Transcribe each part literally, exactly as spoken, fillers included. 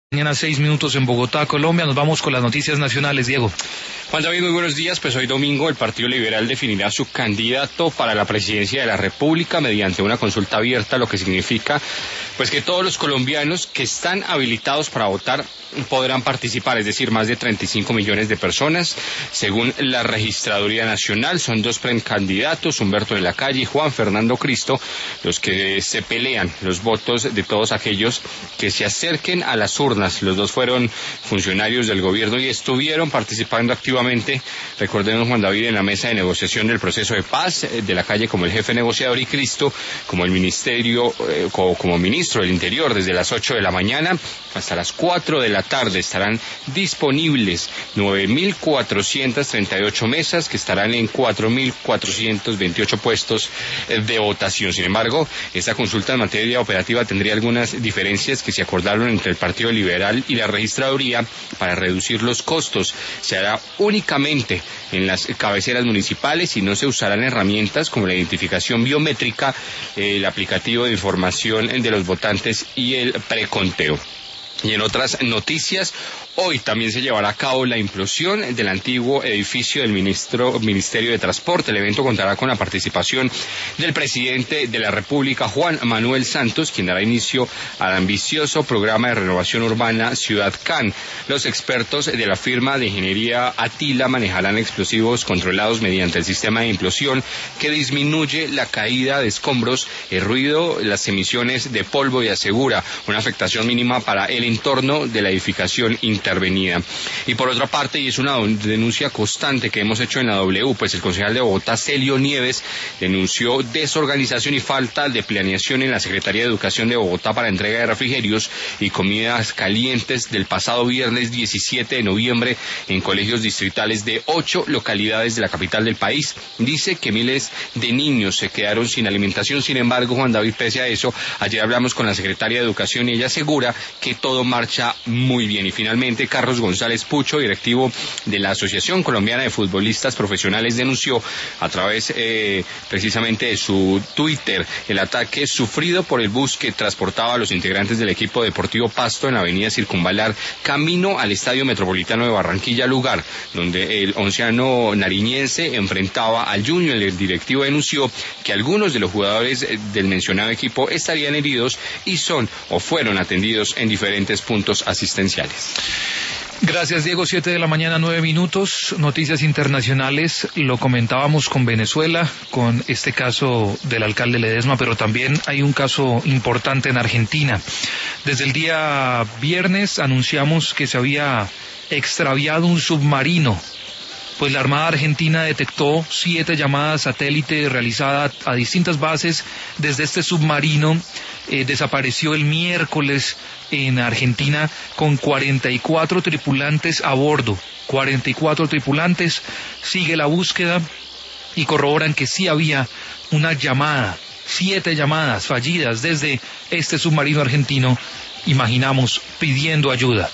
Mañana seis minutos en Bogotá, Colombia. Nos vamos con las noticias nacionales, Diego. Juan David, muy buenos días. Pues hoy domingo el Partido Liberal definirá su candidato para la presidencia de la República mediante una consulta abierta, lo que significa pues que todos los colombianos que están habilitados para votar podrán participar, es decir, más de treinta y cinco millones de personas. Según la Registraduría Nacional, son dos precandidatos, Humberto de la Calle y Juan Fernando Cristo, los que se pelean los votos de todos aquellos que se acerquen a las urnas. Los dos fueron funcionarios del gobierno y estuvieron participando activamente, recordemos, Juan David, en la mesa de negociación del proceso de paz, de la Calle como el jefe negociador y Cristo como el ministerio, eh, como, como ministro del Interior. Desde las ocho de la mañana hasta las cuatro de la tarde estarán disponibles nueve mil cuatrocientas treinta y ocho mesas que estarán en cuatro mil cuatrocientos veintiocho puestos de votación. Sin embargo, esta consulta en materia operativa tendría algunas diferencias que se acordaron entre el Partido Liberal y la Registraduría para reducir los costos. Se hará únicamente en las cabeceras municipales y no se usarán herramientas como la identificación biométrica, el aplicativo de información de los votantes y el preconteo. Y en otras noticias, hoy también se llevará a cabo la implosión del antiguo edificio del ministro, Ministerio de Transporte. El evento contará con la participación del presidente de la República, Juan Manuel Santos, quien dará inicio al ambicioso programa de renovación urbana Ciudad C A N. Los expertos de la firma de ingeniería Atila manejarán explosivos controlados mediante el sistema de implosión que disminuye la caída de escombros, el ruido, las emisiones de polvo y asegura una afectación mínima para el entorno de la edificación intervenida. Y por otra parte, y es una denuncia constante que hemos hecho en la W, pues el concejal de Bogotá, Celio Nieves, denunció desorganización y falta de planeación en la Secretaría de Educación de Bogotá para entrega de refrigerios y comidas calientes del pasado viernes diecisiete de noviembre en colegios distritales de ocho localidades de la capital del país. Dice que miles de niños se quedaron sin alimentación. Sin embargo, Juan David, pese a eso, ayer hablamos con la secretaria de Educación y ella asegura que todo marcha muy bien. Y finalmente, Carlos González Pucho, directivo de la Asociación Colombiana de Futbolistas Profesionales, denunció a través eh, precisamente de su Twitter el ataque sufrido por el bus que transportaba a los integrantes del equipo deportivo Pasto en la avenida Circunvalar, camino al Estadio Metropolitano de Barranquilla, lugar donde el onceano nariñense enfrentaba al Junior. El directivo denunció que algunos de los jugadores del mencionado equipo estarían heridos y son o fueron atendidos en diferentes puntos asistenciales. Gracias, Diego. Siete de la mañana, nueve minutos. Noticias internacionales. Lo comentábamos con Venezuela, con este caso del alcalde Ledesma, pero también hay un caso importante en Argentina. Desde el día viernes anunciamos que se había extraviado un submarino, pues la Armada Argentina detectó siete llamadas satélite realizadas a distintas bases desde este submarino. Eh, desapareció el miércoles en Argentina con cuarenta y cuatro tripulantes a bordo. cuarenta y cuatro tripulantes. Sigue la búsqueda y corroboran que sí había una llamada, siete llamadas fallidas desde este submarino argentino, imaginamos, pidiendo ayuda.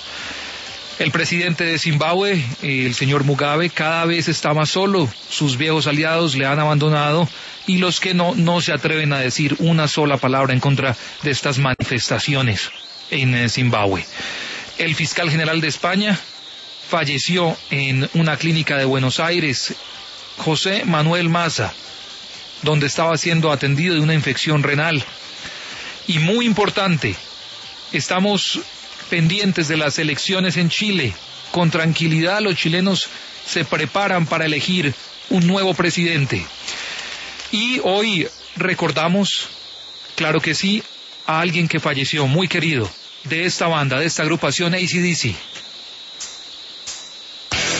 El presidente de Zimbabue, el señor Mugabe, cada vez está más solo. Sus viejos aliados le han abandonado y los que no, no se atreven a decir una sola palabra en contra de estas manifestaciones en Zimbabue. El fiscal general de España falleció en una clínica de Buenos Aires, José Manuel Maza, donde estaba siendo atendido de una infección renal. Y muy importante, estamos pendientes de las elecciones en Chile. Con tranquilidad los chilenos se preparan para elegir un nuevo presidente. Y hoy recordamos, claro que sí, a alguien que falleció, muy querido, de esta banda, de esta agrupación A C D C.